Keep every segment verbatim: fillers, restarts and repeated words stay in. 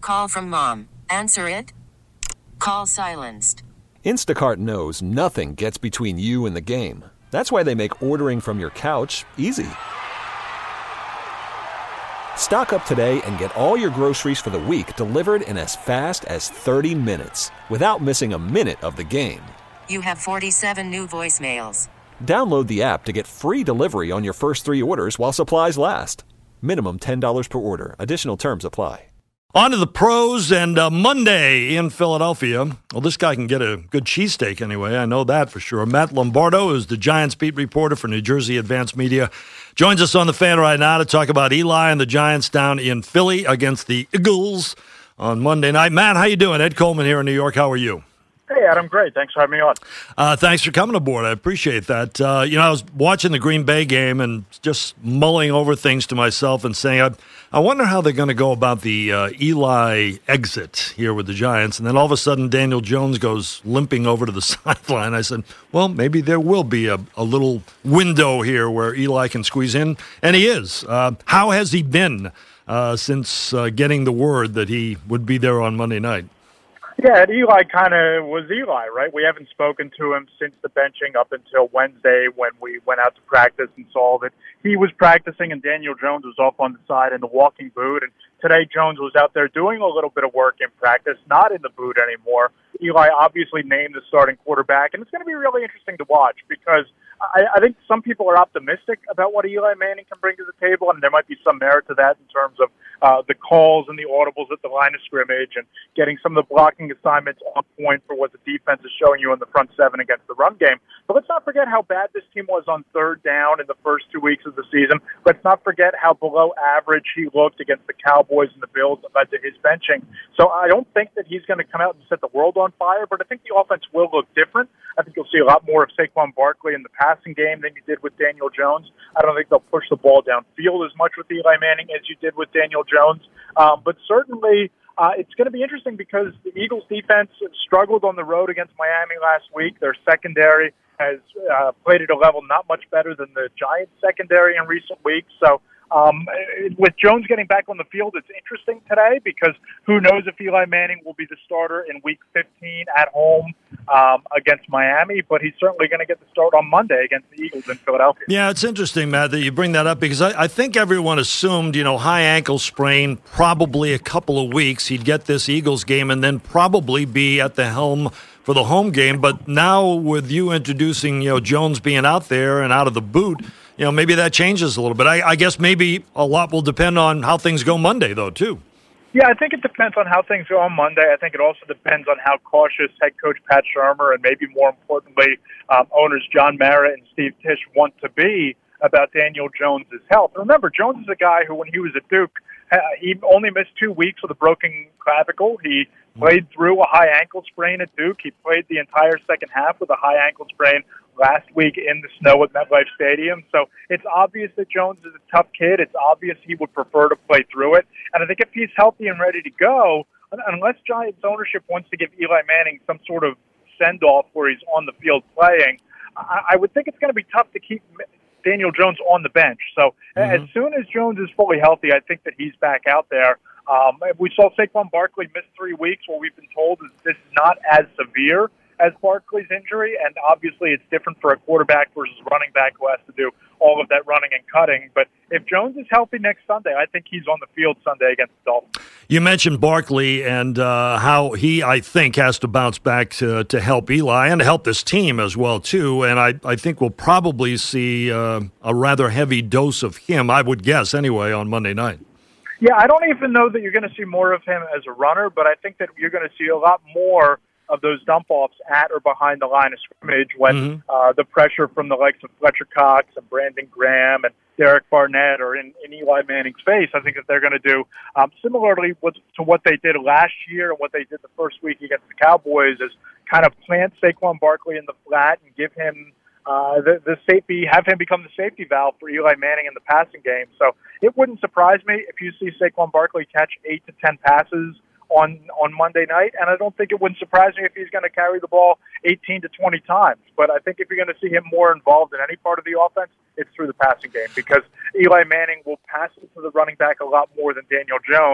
Call from mom. Answer it. Call silenced. Instacart knows nothing gets between you and the game. That's why they make ordering from your couch easy. Stock up today and get all your groceries for the week delivered in as fast as thirty minutes without missing a minute of the game. You have forty-seven new voicemails. Download the app to get free delivery on your first three orders while supplies last. Minimum ten dollars per order. Additional terms apply. On to the pros, and uh, Monday in Philadelphia. Well, this guy can get a good cheesesteak anyway. I know that for sure. Matt Lombardo is the Giants beat reporter for New Jersey Advanced Media. Joins us on the Fan right now to talk about Eli and the Giants down in Philly against the Eagles on Monday night. Matt, how you doing? Ed Coleman here in New York. How are you? Hey, Adam, great. Thanks for having me on. Uh, thanks for coming aboard. I appreciate that. Uh, you know, I was watching the Green Bay game and just mulling over things to myself and saying, I, I wonder how they're going to go about the uh, Eli exit here with the Giants. And then all of a sudden, Daniel Jones goes limping over to the sideline. I said, well, maybe there will be a, a little window here where Eli can squeeze in. And he is. Uh, how has he been uh, since uh, getting the word that he would be there on Monday night? Yeah, Eli kind of was Eli, right? We haven't spoken to him since the benching up until Wednesday when we went out to practice and saw that he was practicing and Daniel Jones was off on the side in the walking boot. And today Jones was out there doing a little bit of work in practice, not in the boot anymore. Eli obviously named the starting quarterback, and it's going to be really interesting to watch because I, I think some people are optimistic about what Eli Manning can bring to the table, and there might be some merit to that in terms of uh, the calls and the audibles at the line of scrimmage and getting some of the blocking assignments on point for what the defense is showing you in the front seven against the run game. But let's not forget how bad this team was on third down in the first two weeks of the season. Let's not forget how below average he looked against the Cowboys and the Bills that led to his benching. So I don't think that he's going to come out and set the world on fire, but I think the offense will look different. I think you'll see a lot more of Saquon Barkley in the passing game than you did with Daniel Jones. I don't think they'll push the ball downfield as much with Eli Manning as you did with Daniel Jones. Um, but certainly uh, it's going to be interesting because the Eagles defense struggled on the road against Miami last week. Their secondary has uh, played at a level not much better than the Giants secondary in recent weeks. So Um, with Jones getting back on the field, it's interesting today because who knows if Eli Manning will be the starter in Week fifteen at home um, against Miami, but he's certainly going to get the start on Monday against the Eagles in Philadelphia. Yeah, it's interesting, Matt, that you bring that up because I, I think everyone assumed, you know, high ankle sprain, probably a couple of weeks. He'd get this Eagles game and then probably be at the helm for the home game. But now with you introducing, you know, Jones being out there and out of the boot, you know, maybe that changes a little bit. I, I guess maybe a lot will depend on how things go Monday, though, too. Yeah, I think it depends on how things go on Monday. I think it also depends on how cautious head coach Pat Shurmur and maybe more importantly, um, owners John Mara and Steve Tisch want to be about Daniel Jones' health. Remember, Jones is a guy who, when he was at Duke, uh, he only missed two weeks with a broken clavicle. He played through a high ankle sprain at Duke. He played the entire second half with a high ankle sprain last week in the snow at MetLife Stadium. So it's obvious that Jones is a tough kid. It's obvious he would prefer to play through it. And I think if he's healthy and ready to go, unless Giants ownership wants to give Eli Manning some sort of send-off where he's on the field playing, I, I would think it's going to be tough to keep Daniel Jones on the bench. So mm-hmm. as soon as Jones is fully healthy, I think that he's back out there. Um, we saw Saquon Barkley miss three weeks. What we've been told is this is not as severe as Barkley's injury, and obviously it's different for a quarterback versus running back who has to do all of that running and cutting. But if Jones is healthy next Sunday, I think he's on the field Sunday against the Dolphins. You mentioned Barkley and uh, how he, I think, has to bounce back to, to help Eli and to help this team as well, too. And I, I think we'll probably see uh, a rather heavy dose of him, I would guess, anyway, on Monday night. Yeah, I don't even know that you're going to see more of him as a runner, but I think that you're going to see a lot more of those dump-offs at or behind the line of scrimmage when mm-hmm. uh, the pressure from the likes of Fletcher Cox and Brandon Graham and Derek Barnett are in, in Eli Manning's face. I think that they're going to do um, similarly with, to what they did last year and what they did the first week against the Cowboys is kind of plant Saquon Barkley in the flat and give him uh, the, the safety, have him become the safety valve for Eli Manning in the passing game. So it wouldn't surprise me if you see Saquon Barkley catch eight to ten passes on on Monday night, and I don't think it wouldn't surprise me if he's going to carry the ball eighteen to twenty times. But I think if you're going to see him more involved in any part of the offense, it's through the passing game because Eli Manning will pass it to the running back a lot more than Daniel Jones.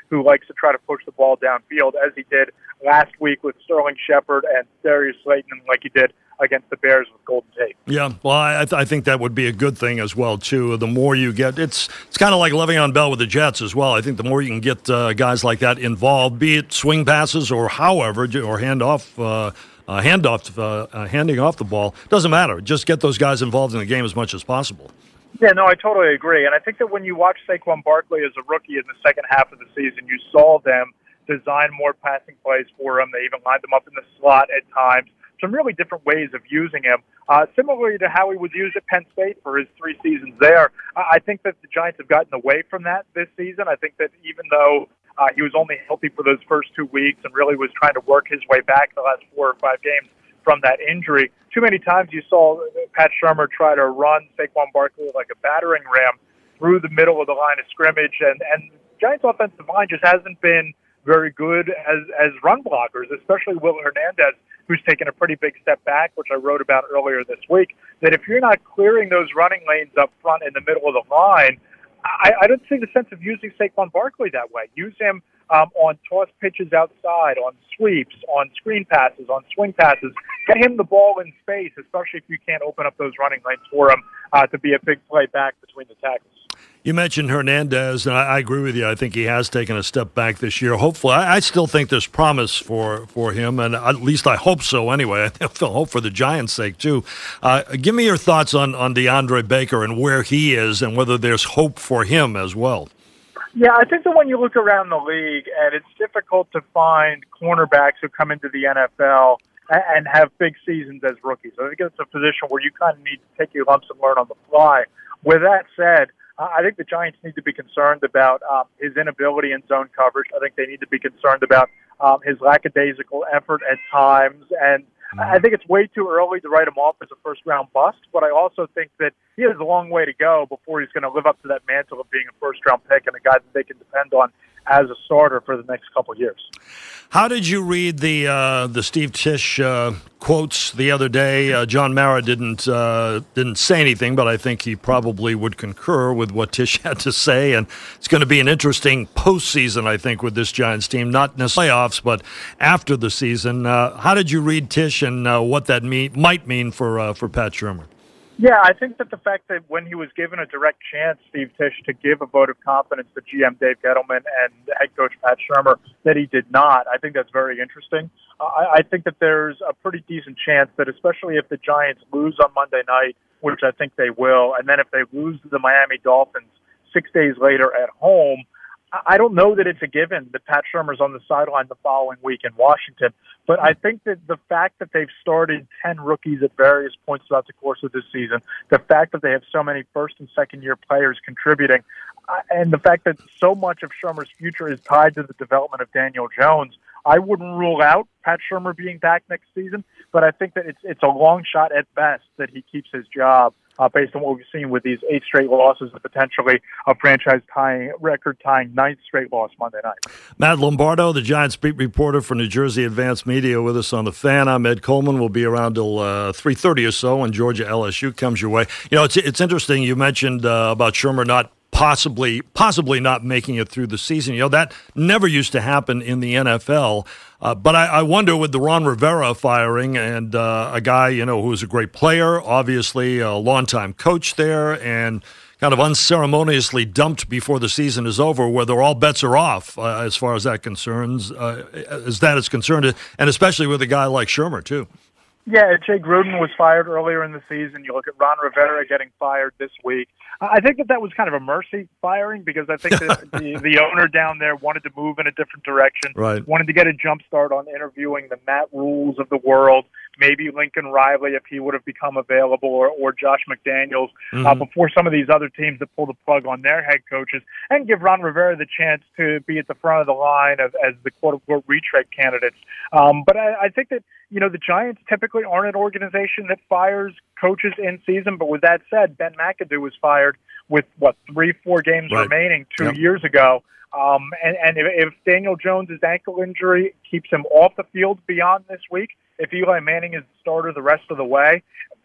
who likes to try to push the ball downfield, as he did last week with Sterling Shepard and Darius Slayton, and like he did against the Bears with Golden Tate. Yeah, well, I, th- I think that would be a good thing as well, too. The more you get, it's it's kind of like Le'Veon Bell with the Jets as well. I think the more you can get uh, guys like that involved, be it swing passes or however, or hand off, uh, uh, hand off, uh, uh, handing off the ball, doesn't matter. Just get those guys involved in the game as much as possible. Yeah, no, I totally agree. And I think that when you watch Saquon Barkley as a rookie in the second half of the season, you saw them design more passing plays for him. They even lined him up in the slot at times. Some really different ways of using him, uh, similarly to how he was used at Penn State for his three seasons there. I think that the Giants have gotten away from that this season. I think that even though uh, he was only healthy for those first two weeks and really was trying to work his way back the last four or five games from that injury, too many times you saw Pat Shurmur try to run Saquon Barkley like a battering ram through the middle of the line of scrimmage, and, and the Giants' offensive line just hasn't been very good as, as run blockers, especially Will Hernandez, who's taken a pretty big step back, which I wrote about earlier this week, that if you're not clearing those running lanes up front in the middle of the line, I, I don't see the sense of using Saquon Barkley that way. Use him um, on toss pitches outside, on sweeps, on screen passes, on swing passes. Get him the ball in space, especially if you can't open up those running lanes for him uh, to be a big play back between the tackles. You mentioned Hernandez, and I, I agree with you. I think he has taken a step back this year. Hopefully, I, I still think there's promise for, for him, and at least I hope so anyway. I feel hope for the Giants' sake, too. Uh, give me your thoughts on, on DeAndre Baker and where he is and whether there's hope for him as well. Yeah, I think that when you look around the league, and it's difficult to find cornerbacks who come into the N F L and have big seasons as rookies. I think it's a position where you kind of need to take your lumps and learn on the fly. With that said, I think the Giants need to be concerned about um, his inability in zone coverage. I think they need to be concerned about um, his lackadaisical effort at times. And I think it's way too early to write him off as a first-round bust, but I also think that he has a long way to go before he's going to live up to that mantle of being a first-round pick and a guy that they can depend on as a starter for the next couple of years. How did you read the uh, the Steve Tisch uh, quotes the other day? Uh, John Mara didn't uh, didn't say anything, but I think he probably would concur with what Tisch had to say. And it's going to be an interesting postseason, I think, with this Giants team. Not necessarily playoffs, but after the season. Uh, how did you read Tisch and uh, what that mean, might mean for uh, for Pat Shurmur? Yeah, I think that the fact that when he was given a direct chance, Steve Tisch, to give a vote of confidence to G M Dave Gettleman and head coach Pat Shurmur, that he did not, I think that's very interesting. Uh, I, I think that there's a pretty decent chance that, especially if the Giants lose on Monday night, which I think they will, and then if they lose to the Miami Dolphins six days later at home, I don't know that it's a given that Pat Shurmur's on the sideline the following week in Washington, but I think that the fact that they've started ten rookies at various points throughout the course of this season, the fact that they have so many first and second year players contributing, and the fact that so much of Shurmur's future is tied to the development of Daniel Jones, I wouldn't rule out Pat Shurmur being back next season, but I think that it's it's a long shot at best that he keeps his job. Uh, based on what we've seen with these eight straight losses and potentially a franchise-tying, record-tying ninth straight loss Monday night. Matt Lombardo, the Giants beat reporter for New Jersey Advanced Media, with us on The Fan. I'm Ed Coleman. We'll be around till uh, three thirty or so when Georgia L S U comes your way. You know, it's it's interesting. You mentioned uh, about Shurmur not possibly possibly not making it through the season. You know, that never used to happen in the N F L. Uh, but I, I wonder, with the Ron Rivera firing and uh, a guy, you know, who's a great player, obviously a longtime coach there, and kind of unceremoniously dumped before the season is over, whether all bets are off uh, as far as that concerns, uh, as that is concerned, and especially with a guy like Shurmur, too. Yeah, Jay Gruden was fired earlier in the season. You look at Ron Rivera getting fired this week. I think that that was kind of a mercy firing because I think that the, the owner down there wanted to move in a different direction, right. wanted to get a jump start on interviewing the Matt Rules of the world, maybe Lincoln Riley if he would have become available, or, or Josh McDaniels, mm-hmm. uh, before some of these other teams that pull the plug on their head coaches, and give Ron Rivera the chance to be at the front of the line of, as the quote-unquote retread candidates. Um, but I, I think that, you know, the Giants typically aren't an organization that fires coaches in season. But with that said, Ben McAdoo was fired with, what, three, four games right. remaining two yep. years ago. Um, and and if, if Daniel Jones' ankle injury keeps him off the field beyond this week, if Eli Manning is the starter the rest of the way,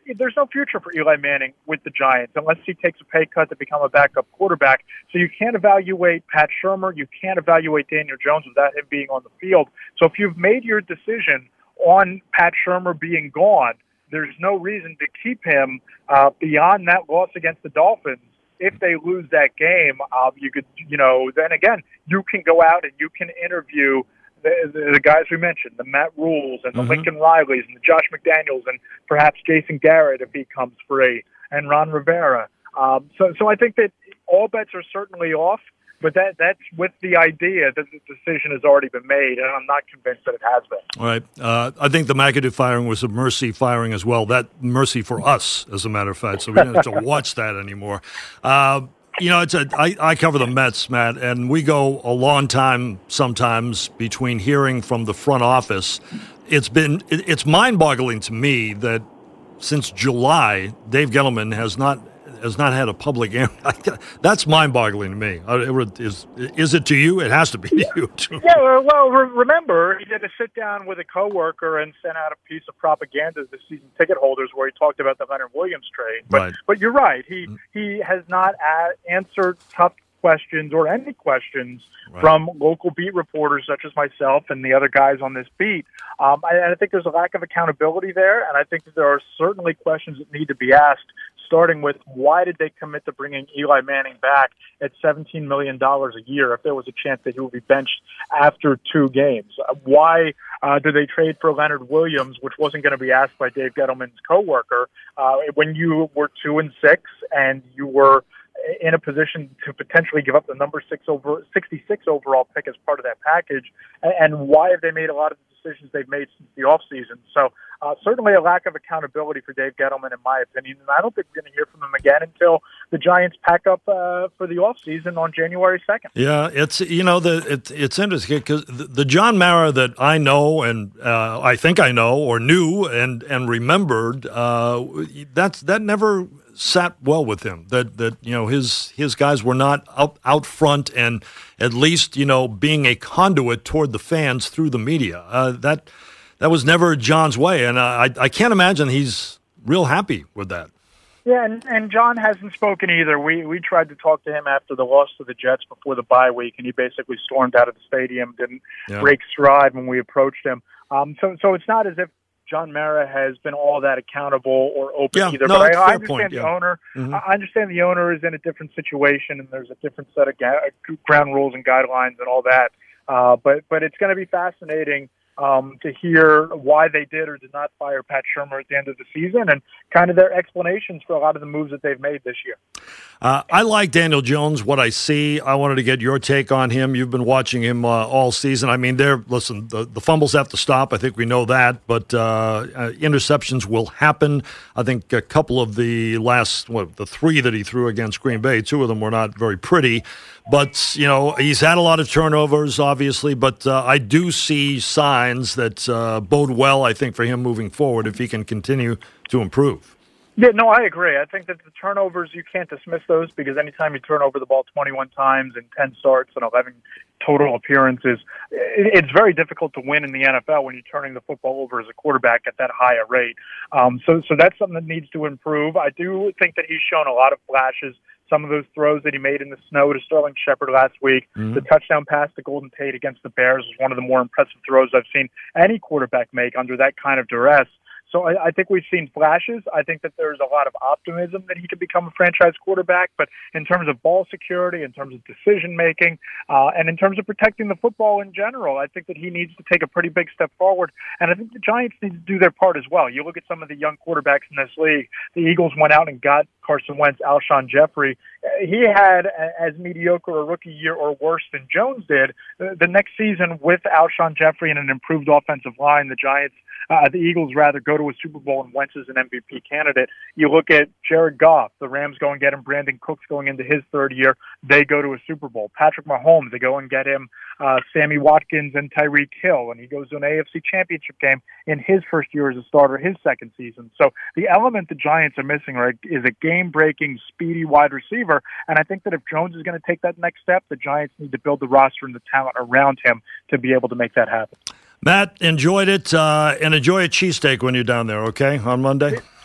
there's no future for Eli Manning with the Giants unless he takes a pay cut to become a backup quarterback. So you can't evaluate Pat Shurmur. You can't evaluate Daniel Jones without him being on the field. So if you've made your decision on Pat Shurmur being gone, there's no reason to keep him uh, beyond that loss against the Dolphins. If they lose that game, uh, you could, you know, then again, you can go out and you can interview the, the, the guys we mentioned, the Matt Rules and the mm-hmm. Lincoln Rileys and the Josh McDaniels and perhaps Jason Garrett if he comes free and Ron Rivera. Um, so, so I think that all bets are certainly off. But that that's with the idea that the decision has already been made, and I'm not convinced that it has been. All right. Uh, I think the McAdoo firing was a mercy firing as well. That mercy for us, as a matter of fact, so we don't have to watch that anymore. Uh, you know, it's a, I, I cover the Mets, Matt, and we go a long time sometimes between hearing from the front office. It's been it, it's mind-boggling to me that since July, Dave Gettleman has not has not had a public interview. That's mind-boggling to me. Is is it to you? It has to be to you, too. Yeah, well, remember, he did a sit-down with a coworker and sent out a piece of propaganda to the season ticket holders where he talked about the Leonard Williams trade. But, right. but you're right. He, he has not a- answered tough questions or any questions right. from local beat reporters such as myself and the other guys on this beat. Um, I, I think there's a lack of accountability there, and I think that there are certainly questions that need to be asked, starting with why did they commit to bringing Eli Manning back at seventeen million dollars a year if there was a chance that he would be benched after two games? Why uh, did they trade for Leonard Williams, which wasn't going to be asked by Dave Gettleman's coworker, uh, when you were two and six and you were in a position to potentially give up the number six over sixty-six overall pick as part of that package? And why have they made a lot of the decisions they've made since the offseason? So uh, certainly a lack of accountability for Dave Gettleman, in my opinion. And I don't think we're going to hear from him again until the Giants pack up uh, for the offseason on January second. Yeah, it's, you know, the it, it's interesting because the, the John Mara that I know and uh, I think I know or knew and, and remembered, uh, that's that never sat well with him. That that you know his his guys were not out out front and at least you know being a conduit toward the fans through the media. Uh, that that was never John's way, and I I can't imagine he's real happy with that. Yeah, and, and John hasn't spoken either. We we tried to talk to him after the loss to the Jets before the bye week, and he basically stormed out of the stadium, didn't yeah. break stride when we approached him. Um, so so it's not as if John Mara has been all that accountable or open yeah, either. No, but I, I understand point, the yeah. owner. Mm-hmm. I understand the owner is in a different situation, and there's a different set of ga- ground rules and guidelines and all that. Uh, but but it's going to be fascinating um, to hear why they did or did not fire Pat Shurmur at the end of the season, and kind of their explanations for a lot of the moves that they've made this year. Uh, I like Daniel Jones, what I see. I wanted to get your take on him. You've been watching him uh, all season. I mean, they're, listen, the, the fumbles have to stop. I think we know that. But uh, uh, interceptions will happen. I think a couple of the last, what, the three that he threw against Green Bay, two of them were not very pretty. But, you know, he's had a lot of turnovers, obviously. But uh, I do see signs that uh, bode well, I think, for him moving forward if he can continue to improve. Yeah, no, I agree. I think that the turnovers, you can't dismiss those because anytime you turn over the ball twenty-one times in ten starts and eleven total appearances, it's very difficult to win in the N F L when you're turning the football over as a quarterback at that high a rate. Um, so, so that's something that needs to improve. I do think that he's shown a lot of flashes. Some of those throws that he made in the snow to Sterling Shepard last week, mm-hmm. the touchdown pass to Golden Tate against the Bears was one of the more impressive throws I've seen any quarterback make under that kind of duress. So I, I think we've seen flashes. I think that there's a lot of optimism that he could become a franchise quarterback. But in terms of ball security, in terms of decision-making, uh, and in terms of protecting the football in general, I think that he needs to take a pretty big step forward. And I think the Giants need to do their part as well. You look at some of the young quarterbacks in this league. The Eagles went out and got Carson Wentz, Alshon Jeffrey. He had as mediocre a rookie year or worse than Jones did. The next season with Alshon Jeffrey and an improved offensive line, the Giants Uh, the Eagles rather go to a Super Bowl and Wentz is an M V P candidate. You look at Jared Goff, the Rams go and get him. Brandon Cooks going into his third year. They go to a Super Bowl. Patrick Mahomes, they go and get him uh, Sammy Watkins and Tyreek Hill, and he goes to an A F C Championship game in his first year as a starter, his second season. So the element the Giants are missing right, is a game-breaking, speedy wide receiver, and I think that if Jones is going to take that next step, the Giants need to build the roster and the talent around him to be able to make that happen. Matt, enjoyed it, uh, and enjoy a cheesesteak when you're down there, okay, on Monday?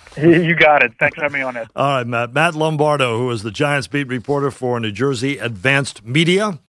You got it. Thanks for having me on it. All right, Matt. Matt Lombardo, who is the Giants beat reporter for New Jersey Advanced Media.